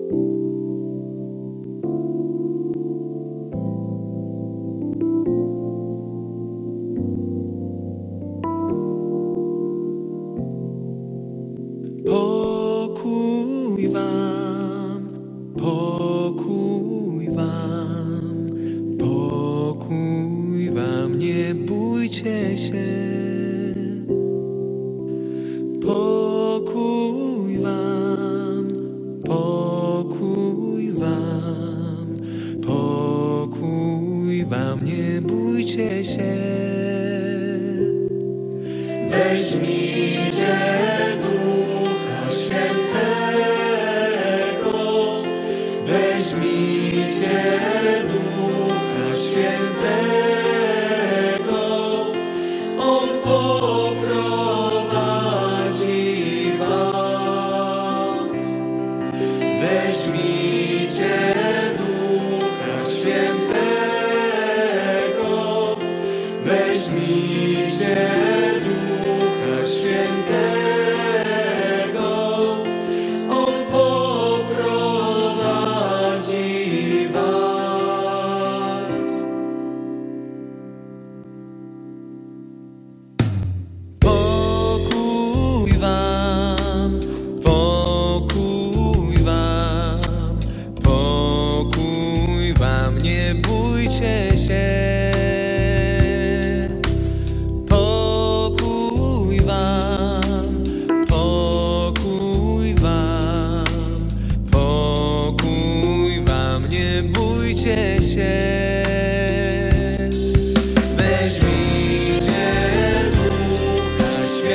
Pokój wam, nie bójcie się. Pokój wam, pokój wam, pokój wam, nie bójcie się. Weźmijcie Ducha Świętego, weźmijcie Ducha Świętego, On poprowadzi was. Weźmijcie Ducha Świętego, weźmijcie Ducha Świętego, On poprowadzi was. Pokój wam, pokój wam, pokój wam, nie bójcie się. Pokój wam, pokój wam, pokój wam, nie bójcie się. Weźmijcie Ducha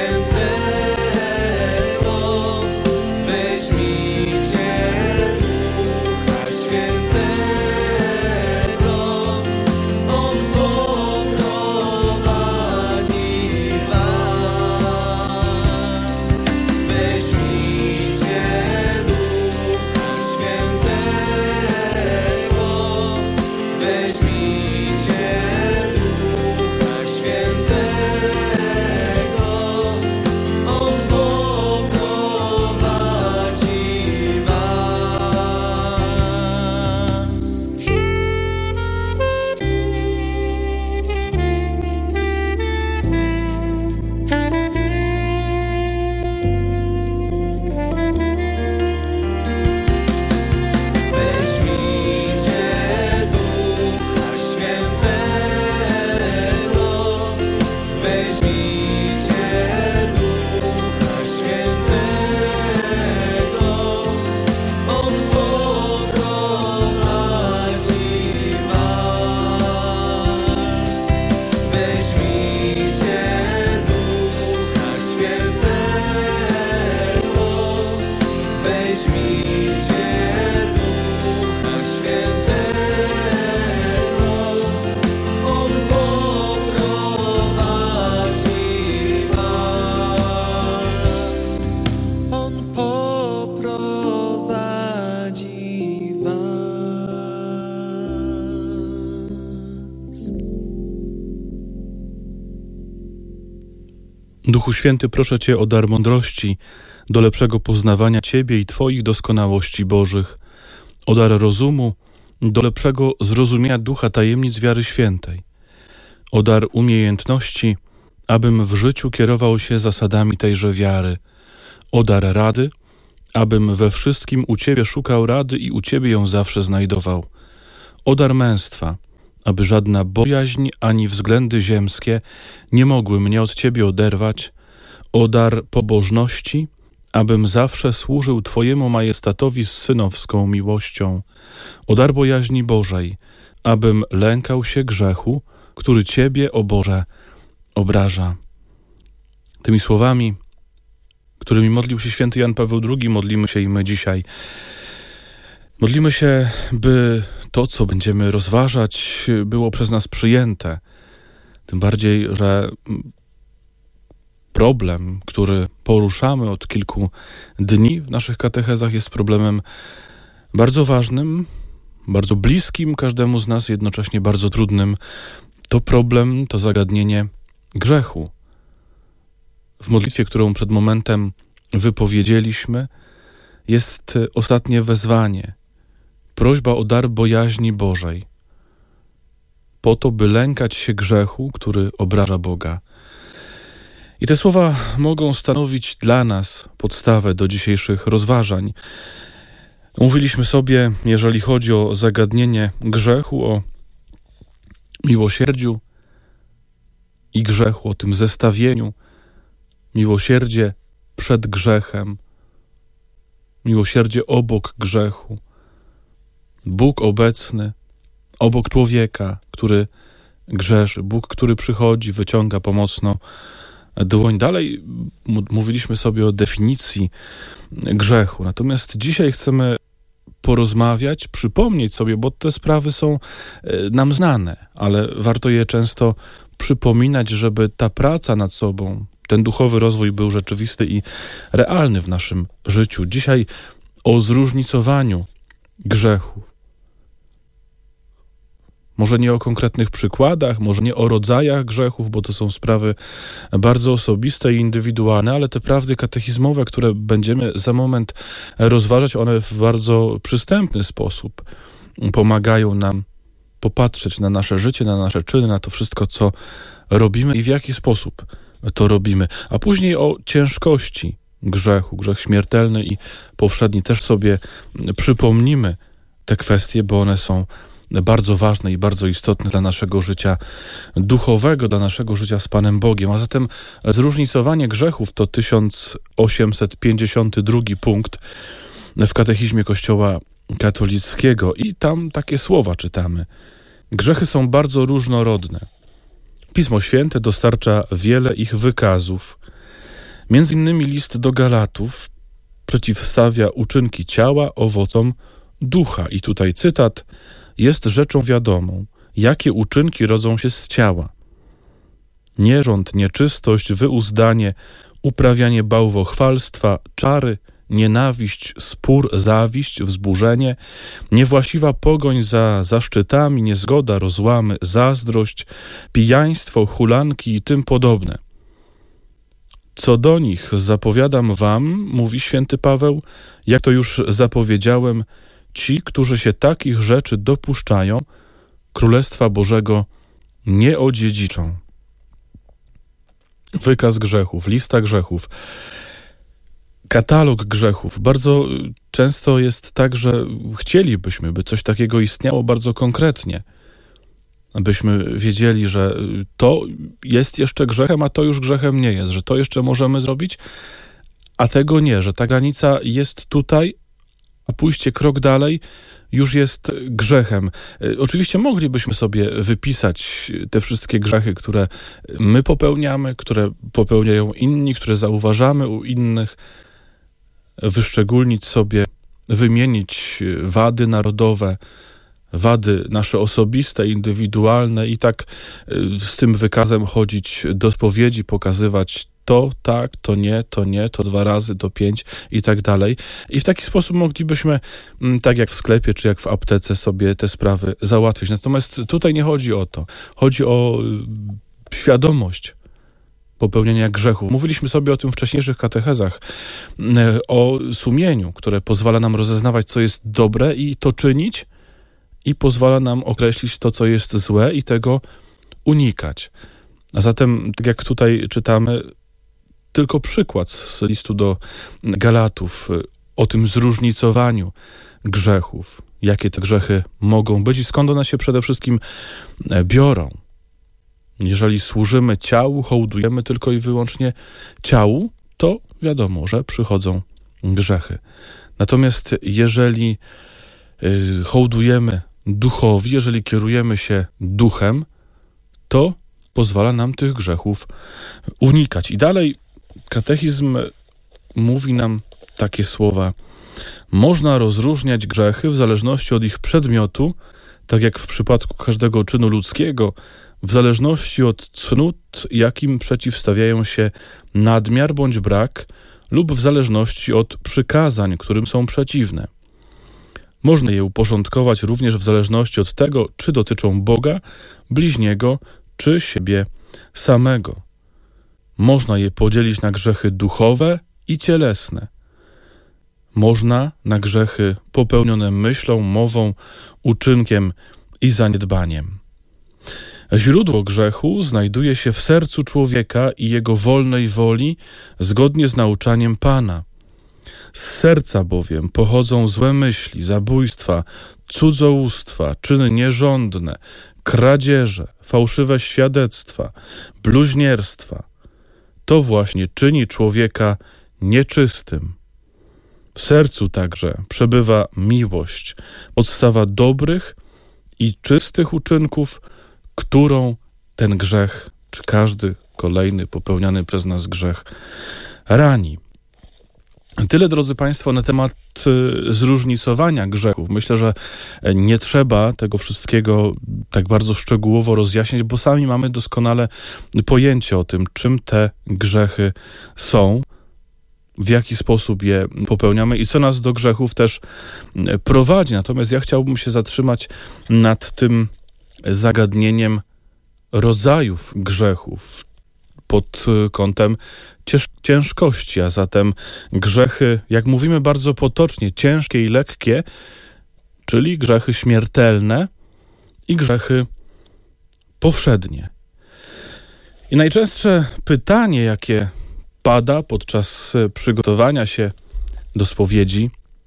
Świętego, weźmijcie Ducha Świętego, On poprowadzi was. Weźmijcie Ducha Świętego, weźmijcie Ducha Świętego, On poprowadzi was. Weźmijcie Ducha Świętego, weźmijcie Ducha Świętego, On poprowadzi was. Weźmijcie Ducha Świętego, weźmijcie Ducha Świętego, On poprowadzi was. On poprowadzi was. Duchu Święty, proszę Cię o dar mądrości do lepszego poznawania Ciebie i Twoich doskonałości Bożych, o dar rozumu do lepszego zrozumienia ducha tajemnic wiary świętej, o dar umiejętności, abym w życiu kierował się zasadami tejże wiary, o dar rady, abym we wszystkim u Ciebie szukał rady i u Ciebie ją zawsze znajdował, o dar męstwa, aby żadna bojaźń ani względy ziemskie nie mogły mnie od Ciebie oderwać, o dar pobożności, abym zawsze służył Twojemu majestatowi z synowską miłością, o dar bojaźni Bożej, abym lękał się grzechu, który Ciebie, o Boże, obraża. Tymi słowami, którymi modlił się święty Jan Paweł II, modlimy się i my dzisiaj. Modlimy się, by to, co będziemy rozważać, było przez nas przyjęte. Tym bardziej, że problem, który poruszamy od kilku dni w naszych katechezach, jest problemem bardzo ważnym, bardzo bliskim każdemu z nas, jednocześnie bardzo trudnym. To problem, to zagadnienie grzechu. W modlitwie, którą przed momentem wypowiedzieliśmy, jest ostatnie wezwanie, prośba o dar bojaźni Bożej, po to, by lękać się grzechu, który obraża Boga. I te słowa mogą stanowić dla nas podstawę do dzisiejszych rozważań. Mówiliśmy sobie, jeżeli chodzi o zagadnienie grzechu, o miłosierdziu i grzechu, o tym zestawieniu, miłosierdzie przed grzechem, miłosierdzie obok grzechu, Bóg obecny obok człowieka, który grzeszy, Bóg, który przychodzi, wyciąga pomocno dłoń. Dalej mówiliśmy sobie o definicji grzechu, natomiast dzisiaj chcemy porozmawiać, przypomnieć sobie, bo te sprawy są nam znane, ale warto je często przypominać, żeby ta praca nad sobą, ten duchowy rozwój był rzeczywisty i realny w naszym życiu. Dzisiaj o zróżnicowaniu grzechu. Może nie o konkretnych przykładach, może nie o rodzajach grzechów, bo to są sprawy bardzo osobiste i indywidualne, ale te prawdy katechizmowe, które będziemy za moment rozważać, one w bardzo przystępny sposób pomagają nam popatrzeć na nasze życie, na nasze czyny, na to wszystko, co robimy i w jaki sposób to robimy. A później o ciężkości grzechu, grzech śmiertelny i powszedni. Też sobie przypomnimy te kwestie, bo one są bardzo ważne i bardzo istotne dla naszego życia duchowego, dla naszego życia z Panem Bogiem. A zatem zróżnicowanie grzechów to 1852 punkt w katechizmie Kościoła katolickiego i tam takie słowa czytamy. Grzechy są bardzo różnorodne. Pismo Święte dostarcza wiele ich wykazów. Między innymi list do Galatów przeciwstawia uczynki ciała owocom ducha. I tutaj cytat: jest rzeczą wiadomą, jakie uczynki rodzą się z ciała. Nierząd, nieczystość, wyuzdanie, uprawianie bałwochwalstwa, czary, nienawiść, spór, zawiść, wzburzenie, niewłaściwa pogoń za zaszczytami, niezgoda, rozłamy, zazdrość, pijaństwo, hulanki i tym podobne. Co do nich zapowiadam wam, mówi święty Paweł, jak to już zapowiedziałem, ci, którzy się takich rzeczy dopuszczają, Królestwa Bożego nie odziedziczą. Wykaz grzechów, lista grzechów, katalog grzechów. Bardzo często jest tak, że chcielibyśmy, by coś takiego istniało bardzo konkretnie. Abyśmy wiedzieli, że to jest jeszcze grzechem, a to już grzechem nie jest, że to jeszcze możemy zrobić, a tego nie, że ta granica jest tutaj, a pójście krok dalej już jest grzechem. Oczywiście moglibyśmy sobie wypisać te wszystkie grzechy, które my popełniamy, które popełniają inni, które zauważamy u innych, wyszczególnić sobie, wymienić wady narodowe, wady nasze osobiste, indywidualne i tak z tym wykazem chodzić do spowiedzi, pokazywać to tak, to nie, to 2 razy, to 5 i tak dalej. I w taki sposób moglibyśmy, tak jak w sklepie czy jak w aptece, sobie te sprawy załatwić. Natomiast tutaj nie chodzi o to. Chodzi o świadomość popełnienia grzechów. Mówiliśmy sobie o tym w wcześniejszych katechezach, o sumieniu, które pozwala nam rozeznawać, co jest dobre i to czynić, i pozwala nam określić to, co jest złe i tego unikać. A zatem, tak jak tutaj czytamy, tylko przykład z listu do Galatów o tym zróżnicowaniu grzechów, jakie te grzechy mogą być i skąd one się przede wszystkim biorą. Jeżeli służymy ciału, hołdujemy tylko i wyłącznie ciału, to wiadomo, że przychodzą grzechy. Natomiast jeżeli hołdujemy duchowi, jeżeli kierujemy się duchem, to pozwala nam tych grzechów unikać. I dalej katechizm mówi nam takie słowa. Można rozróżniać grzechy w zależności od ich przedmiotu, tak jak w przypadku każdego czynu ludzkiego, w zależności od cnót, jakim przeciwstawiają się nadmiar bądź brak, lub w zależności od przykazań, którym są przeciwne. Można je uporządkować również w zależności od tego, czy dotyczą Boga, bliźniego, czy siebie samego. Można je podzielić na grzechy duchowe i cielesne. można na grzechy popełnione myślą, mową, uczynkiem i zaniedbaniem. Źródło grzechu znajduje się w sercu człowieka i jego wolnej woli, zgodnie z nauczaniem Pana. Z serca bowiem pochodzą złe myśli, zabójstwa, cudzołóstwa, czyny nierządne, kradzieże, fałszywe świadectwa, bluźnierstwa. To właśnie czyni człowieka nieczystym. W sercu także przebywa miłość, podstawa dobrych i czystych uczynków, którą ten grzech, czy każdy kolejny popełniany przez nas grzech rani. Tyle, drodzy Państwo, na temat zróżnicowania grzechów. Myślę, że nie trzeba tego wszystkiego tak bardzo szczegółowo rozjaśnić, bo sami mamy doskonale pojęcie o tym, czym te grzechy są, w jaki sposób je popełniamy i co nas do grzechów też prowadzi. Natomiast ja chciałbym się zatrzymać nad tym zagadnieniem rodzajów grzechów pod kątem ciężkości, a zatem grzechy, jak mówimy bardzo potocznie, ciężkie i lekkie, czyli grzechy śmiertelne i grzechy powszednie. I najczęstsze pytanie, jakie pada podczas przygotowania się do spowiedzi,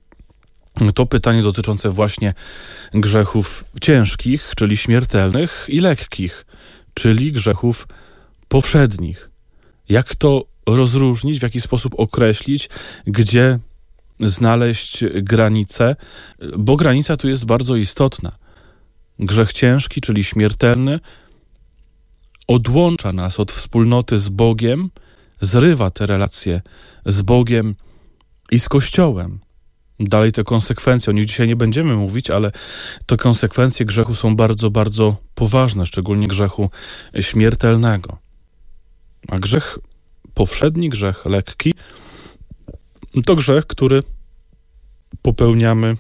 to pytanie dotyczące właśnie grzechów ciężkich, czyli śmiertelnych, i lekkich, czyli grzechów powszednich. Jak to rozróżnić, w jaki sposób określić, gdzie znaleźć granicę, bo granica tu jest bardzo istotna. Grzech ciężki, czyli śmiertelny, odłącza nas od wspólnoty z Bogiem, zrywa te relacje z Bogiem i z Kościołem. Dalej te konsekwencje, o nich dzisiaj nie będziemy mówić, ale te konsekwencje grzechu są bardzo, bardzo poważne, szczególnie grzechu śmiertelnego. A grzech powszedni, grzech lekki, to grzech, który popełniamy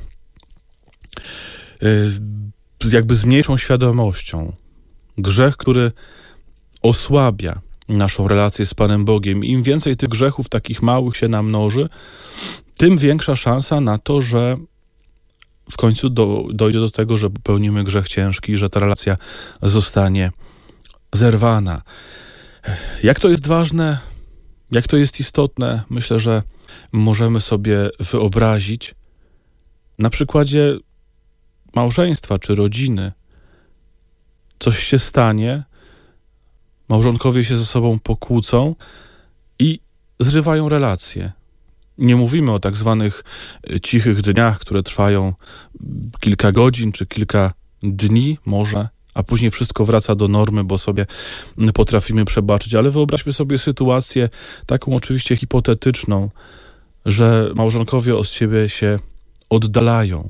jakby z mniejszą świadomością. Grzech, który osłabia naszą relację z Panem Bogiem. Im więcej tych grzechów takich małych się namnoży, tym większa szansa na to, że w końcu dojdzie do tego, że popełnimy grzech ciężki i że ta relacja zostanie zerwana. Jak to jest ważne, jak to jest istotne, myślę, że możemy sobie wyobrazić na przykładzie małżeństwa czy rodziny. Coś się stanie, małżonkowie się ze sobą pokłócą i zrywają relacje. Nie mówimy o tak zwanych cichych dniach, które trwają kilka godzin czy kilka dni może, a później wszystko wraca do normy, bo sobie potrafimy przebaczyć. Ale wyobraźmy sobie sytuację taką oczywiście hipotetyczną, że małżonkowie od siebie się oddalają.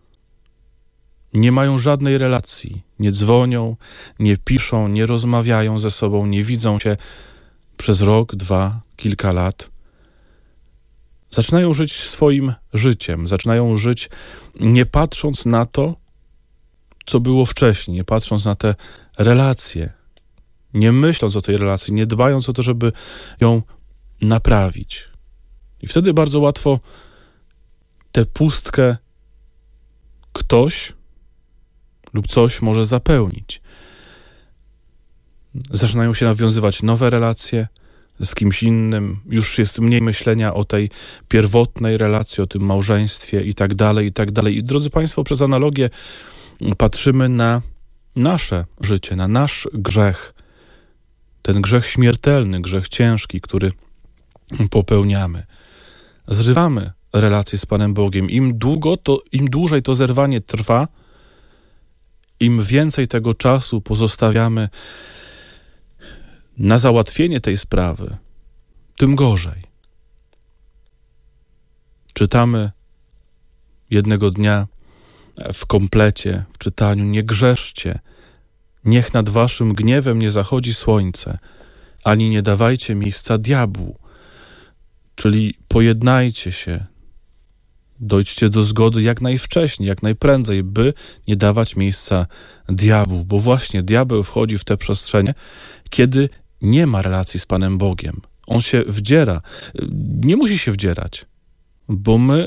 Nie mają żadnej relacji, nie dzwonią, nie piszą, nie rozmawiają ze sobą, nie widzą się przez rok, 2, kilka lat. Zaczynają żyć swoim życiem, zaczynają żyć nie patrząc na to, co było wcześniej, nie patrząc na te relacje, nie myśląc o tej relacji, nie dbając o to, żeby ją naprawić. I wtedy bardzo łatwo tę pustkę ktoś lub coś może zapełnić. Zaczynają się nawiązywać nowe relacje z kimś innym, już jest mniej myślenia o tej pierwotnej relacji, o tym małżeństwie i tak dalej, i tak dalej. I drodzy Państwo, przez analogię patrzymy na nasze życie, na nasz grzech, ten grzech śmiertelny, grzech ciężki, który popełniamy. Zrywamy relacje z Panem Bogiem. Im dłużej to zerwanie trwa, im więcej tego czasu pozostawiamy na załatwienie tej sprawy, tym gorzej. Czytamy jednego dnia w komplecie, w czytaniu: nie grzeszcie, niech nad waszym gniewem nie zachodzi słońce, ani nie dawajcie miejsca diabłu. Czyli pojednajcie się, dojdźcie do zgody jak najwcześniej, jak najprędzej, by nie dawać miejsca diabłu, bo właśnie diabeł wchodzi w te przestrzenie, kiedy nie ma relacji z Panem Bogiem. On się wdziera. Nie musi się wdzierać, bo my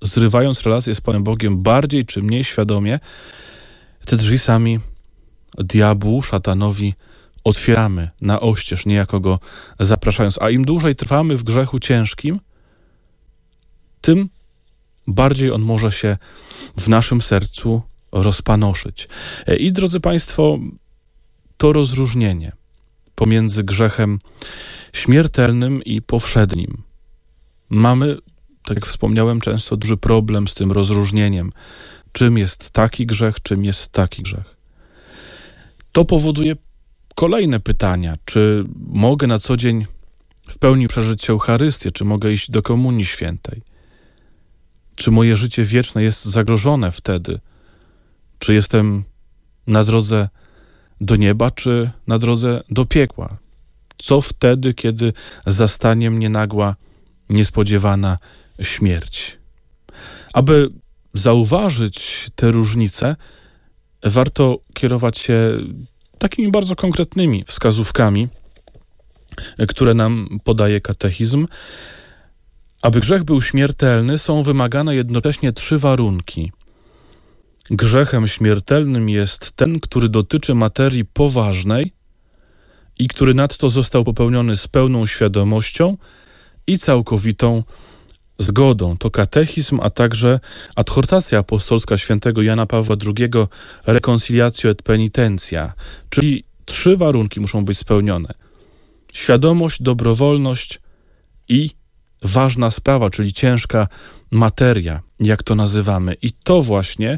zrywając relacje z Panem Bogiem bardziej czy mniej świadomie, te drzwi sami diabłu, szatanowi otwieramy na oścież, niejako go zapraszając. A im dłużej trwamy w grzechu ciężkim, tym bardziej on może się w naszym sercu rozpanoszyć. I drodzy Państwo, to rozróżnienie pomiędzy grzechem śmiertelnym i powszednim. Mamy, tak jak wspomniałem, często duży problem z tym rozróżnieniem. Czym jest taki grzech, czym jest taki grzech. To powoduje kolejne pytania. Czy mogę na co dzień w pełni przeżyć Eucharystię? Czy mogę iść do Komunii Świętej? Czy moje życie wieczne jest zagrożone wtedy? Czy jestem na drodze do nieba, czy na drodze do piekła? Co wtedy, kiedy zastanie mnie nagła, niespodziewana śmierć? Aby zauważyć te różnice, warto kierować się takimi bardzo konkretnymi wskazówkami, które nam podaje katechizm. Aby grzech był śmiertelny, są wymagane jednocześnie 3 warunki. Grzechem śmiertelnym jest ten, który dotyczy materii poważnej i który nadto został popełniony z pełną świadomością i całkowitą zgodą. To katechizm, a także adhortacja apostolska świętego Jana Pawła II Reconciliatio et Penitentia, czyli 3 warunki muszą być spełnione. Świadomość, dobrowolność i ważna sprawa, czyli ciężka materia, jak to nazywamy. I to właśnie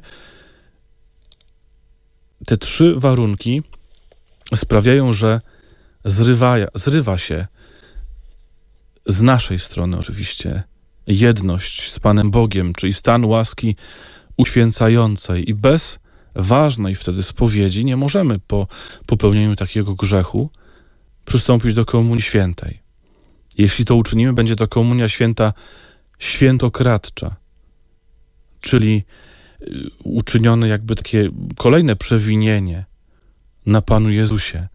te 3 warunki sprawiają, że zrywa się z naszej strony oczywiście jedność z Panem Bogiem, czyli stan łaski uświęcającej. I bez ważnej wtedy spowiedzi nie możemy po popełnieniu takiego grzechu przystąpić do Komunii Świętej. Jeśli to uczynimy, będzie to Komunia Święta świętokradcza, czyli uczynione jakby takie kolejne przewinienie na Panu Jezusie.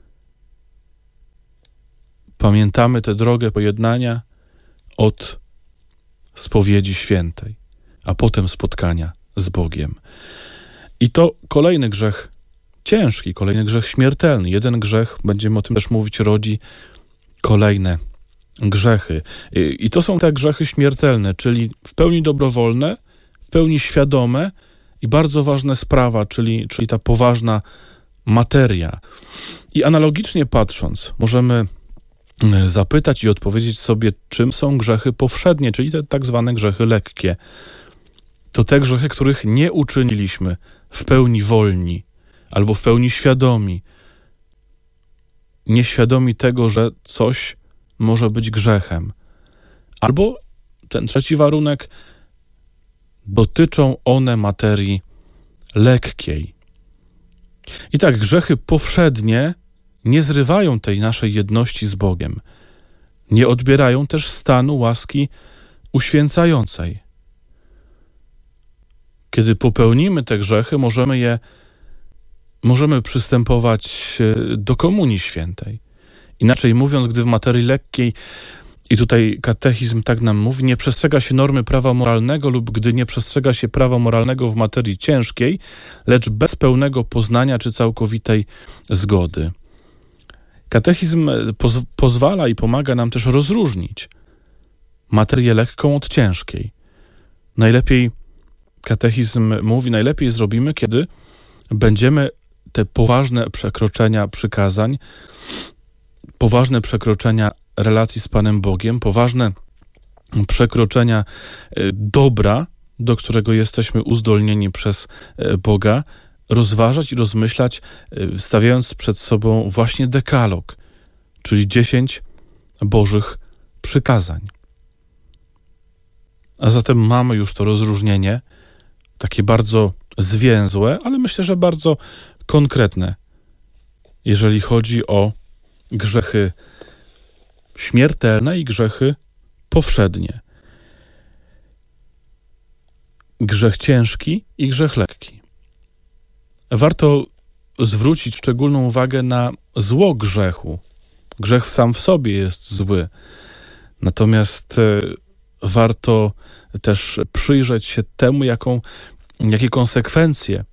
Pamiętamy tę drogę pojednania od spowiedzi świętej, a potem spotkania z Bogiem. I to kolejny grzech ciężki, kolejny grzech śmiertelny. Jeden grzech, będziemy o tym też mówić, rodzi kolejne grzechy. I to są te grzechy śmiertelne, czyli w pełni dobrowolne, w pełni świadome i bardzo ważna sprawa, czyli ta poważna materia. I analogicznie patrząc, możemy zapytać i odpowiedzieć sobie, czym są grzechy powszednie, czyli te tak zwane grzechy lekkie. To te grzechy, których nie uczyniliśmy w pełni wolni albo w pełni świadomi. Nieświadomi tego, że coś może być grzechem. Albo ten trzeci warunek, dotyczą one materii lekkiej. I tak, grzechy powszednie nie zrywają tej naszej jedności z Bogiem. Nie odbierają też stanu łaski uświęcającej. Kiedy popełnimy te grzechy, możemy przystępować do Komunii Świętej. Inaczej mówiąc, gdy w materii lekkiej, i tutaj katechizm tak nam mówi, nie przestrzega się normy prawa moralnego lub gdy nie przestrzega się prawa moralnego w materii ciężkiej, lecz bez pełnego poznania czy całkowitej zgody. Katechizm pozwala i pomaga nam też rozróżnić materię lekką od ciężkiej. Katechizm mówi, najlepiej zrobimy, kiedy będziemy te poważne przekroczenia przykazań, poważne przekroczenia relacji z Panem Bogiem, poważne przekroczenia dobra, do którego jesteśmy uzdolnieni przez Boga, rozważać i rozmyślać, stawiając przed sobą właśnie dekalog, czyli 10 Bożych przykazań. A zatem mamy już to rozróżnienie, takie bardzo zwięzłe, ale myślę, że bardzo konkretne, jeżeli chodzi o grzechy śmiertelne i grzechy powszednie. Grzech ciężki i grzech lekki. Warto zwrócić szczególną uwagę na zło grzechu. Grzech sam w sobie jest zły. Natomiast warto też przyjrzeć się temu, jakie konsekwencje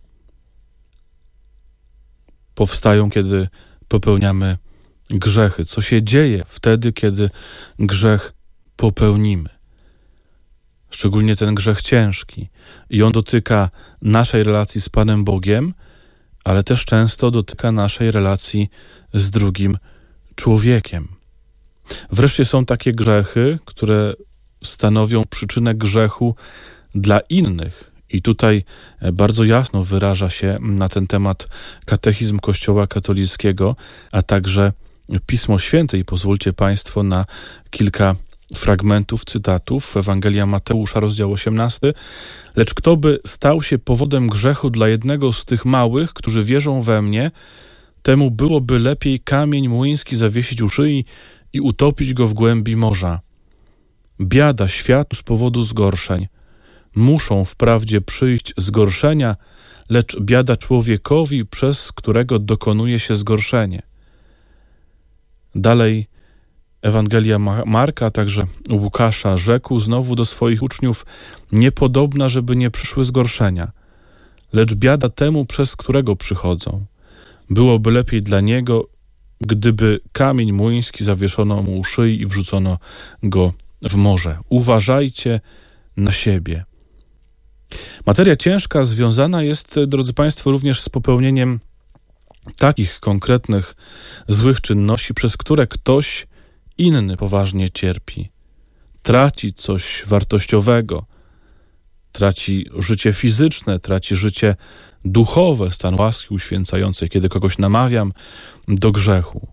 powstają, kiedy popełniamy grzechy. Co się dzieje wtedy, kiedy grzech popełnimy. Szczególnie ten grzech ciężki. I on dotyka naszej relacji z Panem Bogiem, ale też często dotyka naszej relacji z drugim człowiekiem. Wreszcie są takie grzechy, które stanowią przyczynę grzechu dla innych. I tutaj bardzo jasno wyraża się na ten temat katechizm Kościoła katolickiego, a także Pismo Święte. I pozwólcie Państwo na kilka fragmentów, cytatów. Ewangelia Mateusza, rozdział 18. Lecz kto by stał się powodem grzechu dla jednego z tych małych, którzy wierzą we mnie, temu byłoby lepiej kamień młyński zawiesić u szyi i utopić go w głębi morza. Biada światu z powodu zgorszeń. Muszą wprawdzie przyjść zgorszenia, lecz biada człowiekowi, przez którego dokonuje się zgorszenie. Dalej Ewangelia Marka, a także Łukasza rzekł znowu do swoich uczniów: niepodobna, żeby nie przyszły zgorszenia, lecz biada temu, przez którego przychodzą. Byłoby lepiej dla niego, gdyby kamień młyński zawieszono mu u szyi i wrzucono go w morze. Uważajcie na siebie. Materia ciężka związana jest, drodzy Państwo, również z popełnieniem takich konkretnych złych czynności, przez które ktoś inny poważnie cierpi. Traci coś wartościowego, traci życie fizyczne, traci życie duchowe, stan łaski uświęcającej, kiedy kogoś namawiam do grzechu.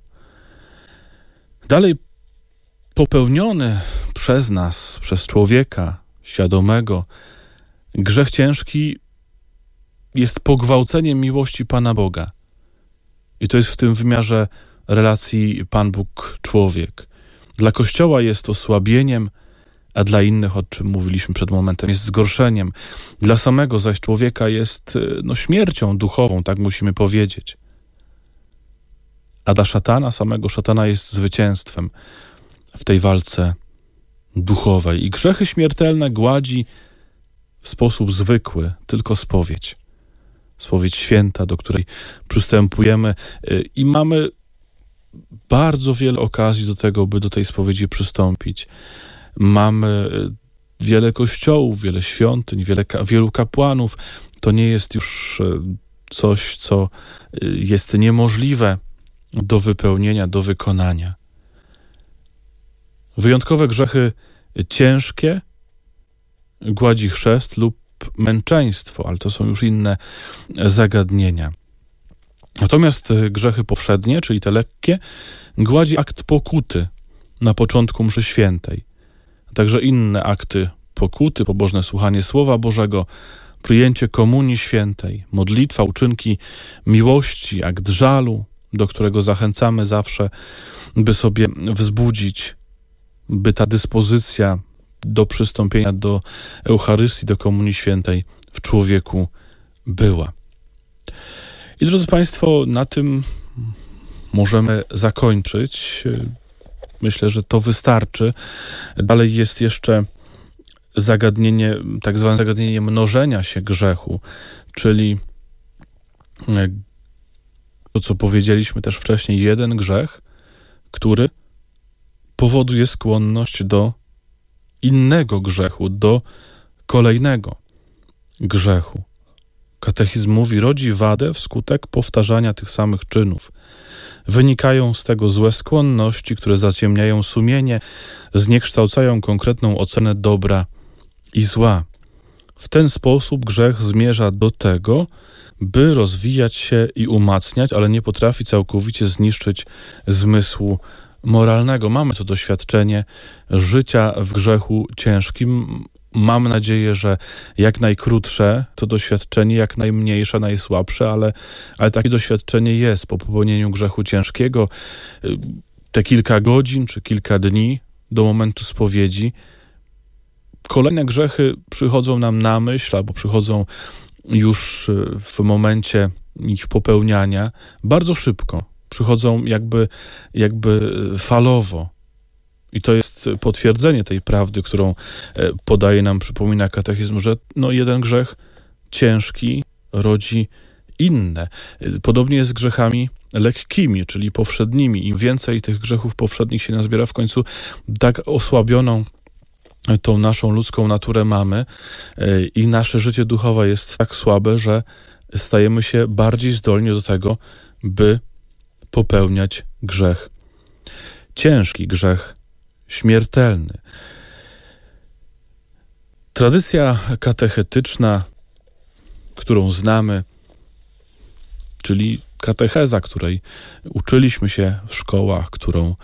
Dalej, popełniony przez nas, przez człowieka świadomego, grzech ciężki jest pogwałceniem miłości Pana Boga. I to jest w tym wymiarze relacji Pan Bóg-człowiek. Dla Kościoła jest osłabieniem, a dla innych, o czym mówiliśmy przed momentem, jest zgorszeniem. Dla samego zaś człowieka jest śmiercią duchową, tak musimy powiedzieć. A dla samego szatana jest zwycięstwem w tej walce duchowej. I grzechy śmiertelne gładzi w sposób zwykły tylko spowiedź. Spowiedź święta, do której przystępujemy i mamy bardzo wiele okazji do tego, by do tej spowiedzi przystąpić. Mamy wiele kościołów, wiele świątyń, wielu kapłanów. To nie jest już coś, co jest niemożliwe do wypełnienia, do wykonania. Wyjątkowe grzechy ciężkie gładzi chrzest lub męczeństwo, ale to są już inne zagadnienia. Natomiast grzechy powszednie, czyli te lekkie, gładzi akt pokuty na początku mszy świętej. Także inne akty pokuty, pobożne słuchanie Słowa Bożego, przyjęcie komunii świętej, modlitwa, uczynki miłości, akt żalu, do którego zachęcamy zawsze, by sobie wzbudzić, by ta dyspozycja do przystąpienia do Eucharystii, do komunii świętej w człowieku była. I drodzy Państwo, na tym możemy zakończyć. Myślę, że to wystarczy. Dalej jest jeszcze zagadnienie, tak zwane zagadnienie mnożenia się grzechu, czyli to, co powiedzieliśmy też wcześniej, jeden grzech, który powoduje skłonność do innego grzechu, do kolejnego grzechu. Katechizm mówi, rodzi wadę wskutek powtarzania tych samych czynów. Wynikają z tego złe skłonności, które zaciemniają sumienie, zniekształcają konkretną ocenę dobra i zła. W ten sposób grzech zmierza do tego, by rozwijać się i umacniać, ale nie potrafi całkowicie zniszczyć zmysłu moralnego. Mamy to doświadczenie życia w grzechu ciężkim. Mam nadzieję, że jak najkrótsze to doświadczenie, jak najmniejsze, najsłabsze, ale takie doświadczenie jest po popełnieniu grzechu ciężkiego. Te kilka godzin czy kilka dni do momentu spowiedzi. Kolejne grzechy przychodzą nam na myśl albo przychodzą już w momencie ich popełniania bardzo szybko. Przychodzą jakby falowo. I to jest potwierdzenie tej prawdy, którą podaje nam, przypomina katechizm, że jeden grzech ciężki rodzi inne. Podobnie jest z grzechami lekkimi, czyli powszednimi. Im więcej tych grzechów powszednich się nazbiera, w końcu tak osłabioną tą naszą ludzką naturę mamy i nasze życie duchowe jest tak słabe, że stajemy się bardziej zdolni do tego, by popełniać grzech ciężki, grzech śmiertelny. Tradycja katechetyczna, którą znamy, czyli katecheza, której uczyliśmy się w szkołach, którą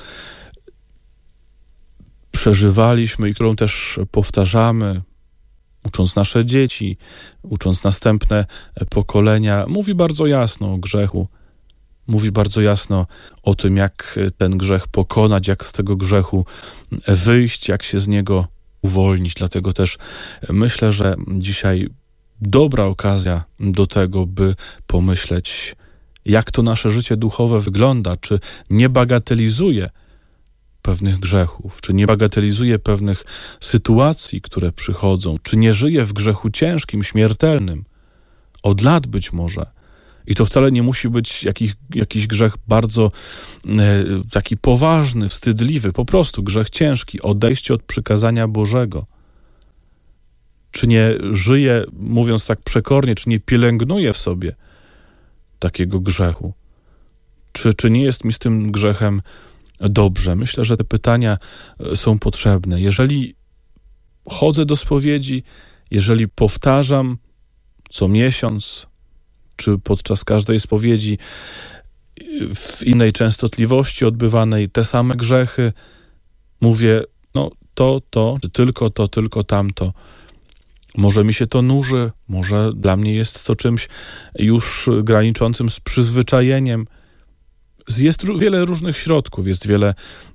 przeżywaliśmy i którą też powtarzamy, ucząc nasze dzieci, ucząc następne pokolenia, mówi bardzo jasno o grzechu. Mówi bardzo jasno o tym, jak ten grzech pokonać, jak z tego grzechu wyjść, jak się z niego uwolnić. Dlatego też myślę, że dzisiaj dobra okazja do tego, by pomyśleć, jak to nasze życie duchowe wygląda, czy nie bagatelizuje pewnych grzechów, czy nie bagatelizuje pewnych sytuacji, które przychodzą, czy nie żyje w grzechu ciężkim, śmiertelnym, od lat być może. I to wcale nie musi być jakiś grzech bardzo taki poważny, wstydliwy, po prostu grzech ciężki, odejście od przykazania Bożego. Czy nie żyje, mówiąc tak przekornie, czy nie pielęgnuje w sobie takiego grzechu? Czy nie jest mi z tym grzechem dobrze? Myślę, że te pytania są potrzebne. Jeżeli chodzę do spowiedzi, jeżeli powtarzam co miesiąc, czy podczas każdej spowiedzi w innej częstotliwości odbywanej te same grzechy, mówię, czy tylko tamto. Może mi się to nuży, może dla mnie jest to czymś już graniczącym z przyzwyczajeniem. Jest wiele różnych środków, jest wiele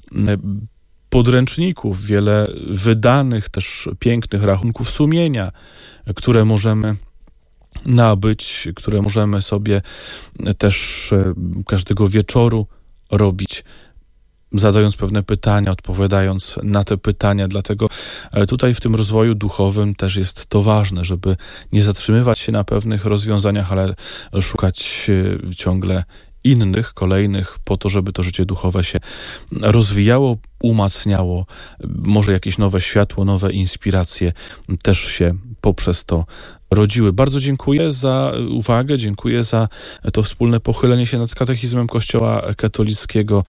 podręczników, wiele wydanych też pięknych rachunków sumienia, które możemy nabyć, które możemy sobie też każdego wieczoru robić, zadając pewne pytania, odpowiadając na te pytania. Dlatego tutaj w tym rozwoju duchowym też jest to ważne, żeby nie zatrzymywać się na pewnych rozwiązaniach, ale szukać ciągle innych, kolejnych, po to, żeby to życie duchowe się rozwijało, umacniało, może jakieś nowe światło, nowe inspiracje też się poprzez to rodziły. Bardzo dziękuję za uwagę, dziękuję za to wspólne pochylenie się nad katechizmem Kościoła katolickiego.